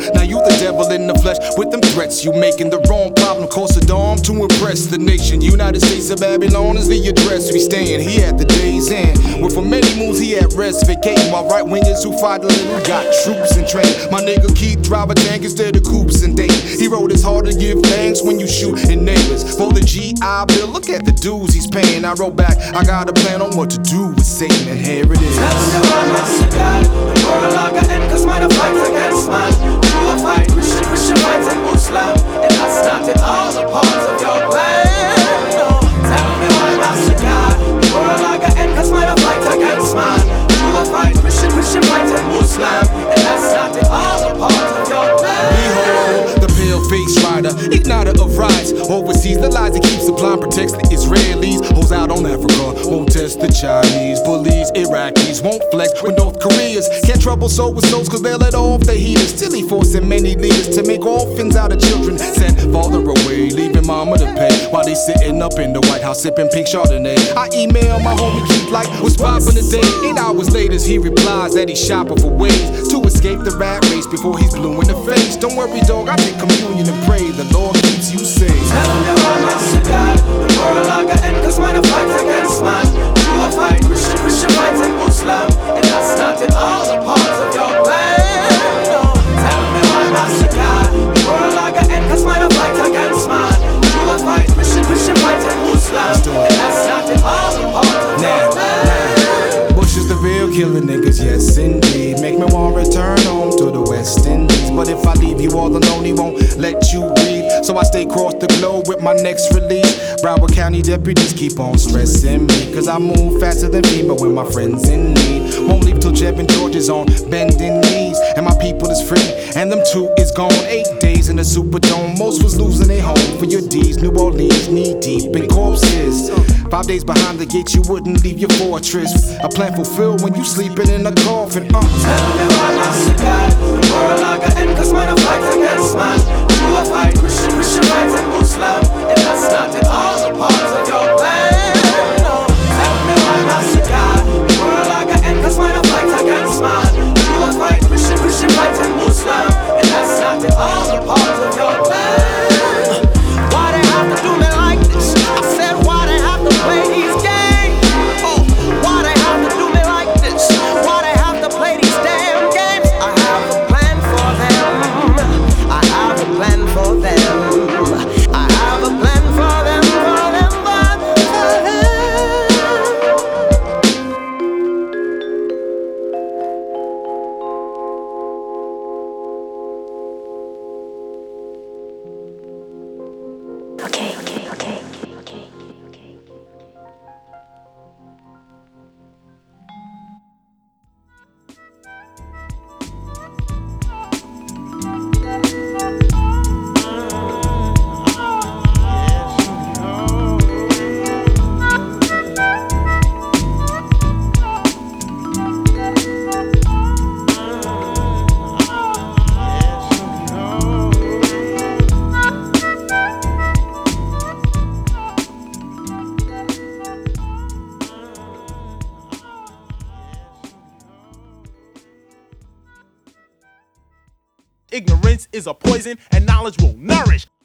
Now you the devil in the flesh with them threats. You making the wrong problem, cause Saddam to impress the nation. United States of Babylon is the address we stand. He at the day's end. Well, for many moons he at rest, vacating. While right wingers who fight the little got troops and train. My nigga Keith drive a tank instead of coops and dating. He wrote it's hard to give thanks when you shooting neighbors. For the GI Bill, look at the dues he's paying. I wrote back, I got a plan on what to do with Satan, and here it is. Tell them why Master God, the world I got end, cause mine a fight against man. You a fight Christian fights and Muslim, and I started all the parts of your plan. No. Tell me why Master God, the world I got end, cause mine a fight against man. You a fight Christian fights and Muslim, and I started all the parts of your plan. Behold, the pale-faced rider, igniter of riots. Overseas, the lies he keeps supplying protects the Israelis. Holds out on Africa, won't test the Chinese. Bullies, Iraqis, won't flex with North Koreans. Can't trouble soul with souls cause they'll let off the heaters. Still he forcing many leaders to make orphans out of children. Sent father away, leaving mama to pay. While they sitting up in the White House sipping pink Chardonnay. I email my homie Keith like, what's poppin' today? 8 hours later he replies that he's shopping for ways to escape the rat race before he's blue in the face. Don't worry dog, I take communion and pray the Lord keeps you safe. Tell them why Master God, the world I got end, cause mine a fight against man. You a fight Christian fights and Muslim, and I started all the parts of your plan. No. Tell me why Master God, the world I got end, cause mine a fight against man. You a fight Christian fights and Muslim, and I started all the parts of your plan. Bush is the real killer niggas, yes indeed. Make me want to return home to the West Indies. But if I leave you all alone, he won't let you breathe. So I stay across the globe with my next release. Broward County deputies keep on stressing me, cause I move faster than FEMA when my friends in need. Won't leave till Jeb and George is on bending knees. And my people is free, and them two is gone. 8 days in the Superdome, most was losing their home for your deeds. New Orleans knee deep in corpses. 5 days behind the gates, you wouldn't leave your fortress. A plan fulfilled when you sleeping in a coffin. Tell me why Master God, the world I got end, cause mine a fight against man. You a fight Christian fights and Muslim, and I started all the parts of your plan. No. Tell me why Master God, the world I got end, cause mine a fight against man. You a fight Christian fights and Muslim, and I started all the parts of your plan. Why they have to do me like this? I said why they have to play these games? Oh, why they have to do me like this? Why they have to play these damn games? I have a plan for them. I have a plan for them. I have a plan for them, for them, for them. Okay. Ignorance is a poison and knowledge will nourish.